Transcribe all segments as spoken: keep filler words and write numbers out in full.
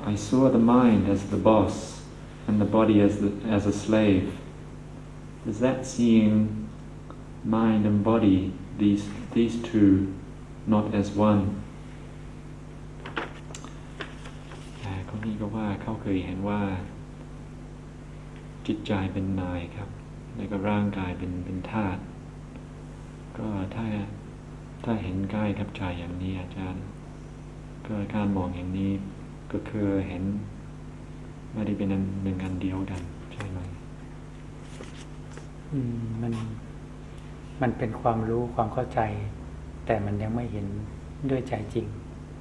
I saw the mind as the boss and the body as the, as a slave. Is that seeing mind and body, these these two, not as one? คนนี้ก็ว่าเขาเคยเห็นว่าจิตใจเป็นนายครับแล้วก็ร่างกายเป็นเป็นธาตุก็ถ้าถ้าเห็นกายกับใจอย่างนี้อาจารย์ก็การมองอย่างนี้ก็คือเห็นไม่ได้เป็นหนึ่งอันเดียวกันใช่ไหมอืมมันมันเป็นความรู้ความเข้าใจแต่มันยังไม่เห็นด้วยใจจริง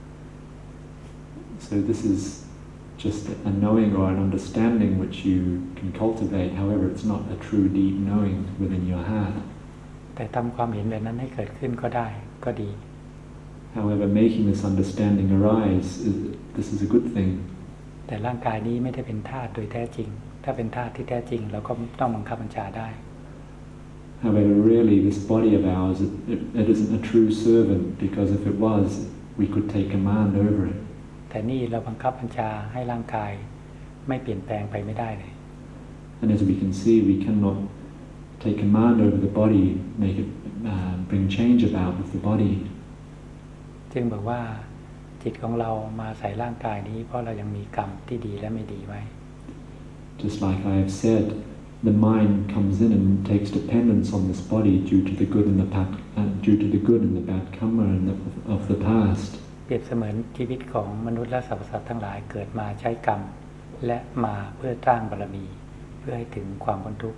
so this is just a knowing or an understanding which you can cultivate. However, it's not a true deep knowing within your heart. แต่ทำความเห็นแบบนั้นให้เกิดขึ้นก็ได้ก็ดี However, making this understanding arise, is, this is a good thing. แต่ร่างกายนี้ไม่ได้เป็นธาตุโดยแท้จริงถ้าเป็นธาตุที่แท้จริงเราก็ต้องบังคับบัญชาได้ However, really, this body of ours, it, it, it isn't a true servant because if it was, we could take command over it. แต่นี่เราบังคับบัญชาให้ร่างกายไม่เปลี่ยนแปลงไปไม่ได้เลย And as we can see, we cannot take command over the body, make it uh, bring change about with the body. จึงบอกว่าจิตของเรามาใส่ร่างกายนี้เพราะเรายังมีกรรมที่ดีและไม่ดีไว้ Just like I have said, the mind comes in and takes dependence on this body due to the good and the bad, uh, due to the good and the bad karma and the, of the past. เปรียบเสมือนชีวิตของมนุษย์และสรรพสัตว์ทั้งหลายเกิดมาใช้กรรมและมาเพื่อสร้างบารมีเพื่อให้ถึงความพ้นทุกข์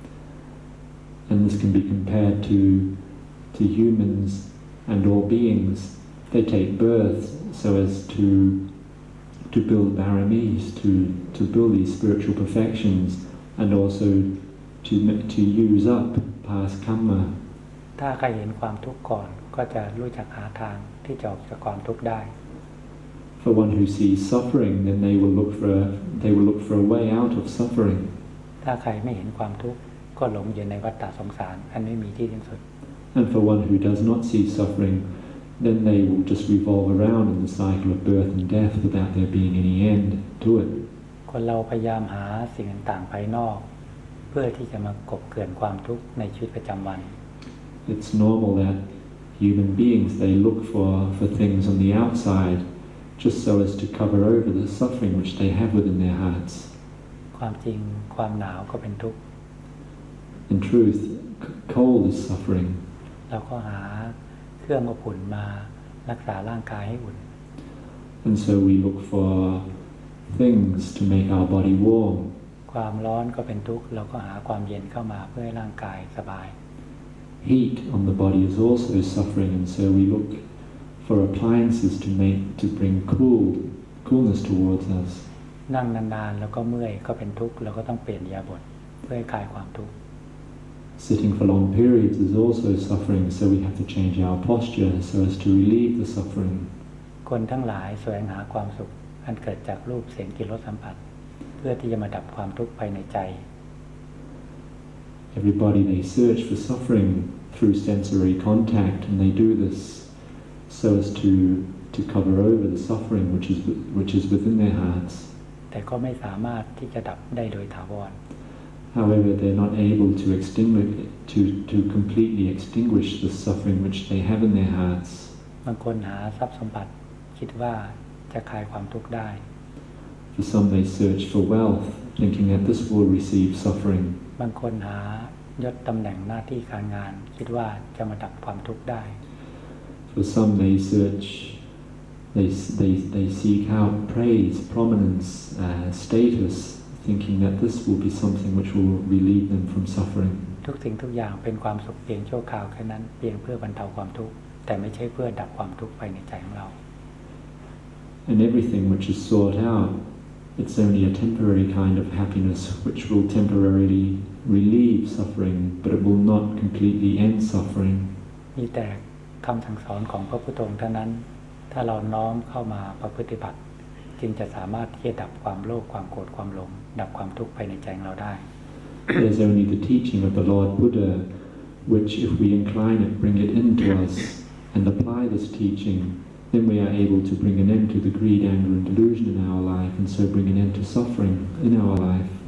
And this can be compared to to humans and all beings. They take birth so as to to build baramis, to to build these spiritual perfections, and also to to use up past karma. ถ้าใครเห็นความทุกข์ก่อนก็จะรู้จักหาทางที่จะออกจากความทุกข์ได้ For one who sees suffering, then they will look for a, they will look for a way out of suffering. ถ้าใครไม่เห็นความทุกข์ก็หลงอยู่ในวัฏฏะสงสารอันไม่มีที่สิ้นสุด And for one who does not see suffering, then they will just revolve around in the cycle of birth and death without there being any end to it. คนเราพยายามหาสิ่งต่างๆภายนอกเพื่อที่จะมากบเกลื่อนความทุกข์ในชีวิตประจำวัน It's normal that human beings, they look for, for things on the outside just so as to cover over the suffering which they have within their hearts. ความจริงความหนาวก็เป็นทุกข์ In truth, cold is suffering. เราก็หาเครื่องอบอุ่นมารักษาร่างกายให้อุ่น And so we look for things to make our body warm. ความร้อนก็เป็นทุกข์เราก็หาความเย็นเข้ามาเพื่อให้ร่างกายสบาย Heat on the body is also suffering, and so we look for appliances to make to bring cool coolness towards us. นั่งนานๆแล้วก็เมื่อยก็เป็นทุกข์เราก็ต้องเปลี่ยนอิริยาบถเพื่อให้คลายความทุกข์ Sitting for long periods is also suffering, so we have to change our posture so as to relieve the suffering. คนทั้งหลายแสวงหาความสุขอันเกิดจากรูปเสียงกลิ่นรสสัมผัสเพื่อที่จะมาดับความทุกข์ภายในใจ Everybody, they search for suffering through sensory contact, and they do this so as to to cover over the suffering which is which is within their hearts. แต่ก็ไม่สามารถที่จะดับได้โดยถาวร However, they're not able to extinguish to to completely extinguish the suffering which they have in their hearts. บางคนหาทรัพย์สมบัติคิดว่าจะคลายความทุกข์ได้ For some, they search for wealth, thinking that this will receive suffering. บางคนหายศตำแหน่งหน้าที่การงานคิดว่าจะมาดับความทุกข์ได้ For some, they search, they they they seek out praise, prominence, uh, status, thinking that this will be something which will relieve them from suffering. ทุกสิ่งทุกอย่างเป็นความสุขเพียงชั่วคราวแค่นั้นเพียงเพื่อบรรเทาความทุกข์แต่ไม่ใช่เพื่อดับความทุกข์ภายในใจของเรา And everything which is sought out, it's only a temporary kind of happiness which will temporarily relieve suffering, but it will not completely end suffering. มีแต่คำสั่งสอนของพระพุทธองค์เท่านั้นถ้าเราน้อมเข้ามาประพฤติบัติจึงจะสามารถที่จะดับความโลภความโกรธความหลงดับความทุกข์ภายในใจของเราได้ There's only the teaching of the Lord Buddha, which if we incline it, bring it into us, and apply this teaching, then we are able to bring an end to the greed, anger and delusion in our life, and so bring an end to suffering in our life.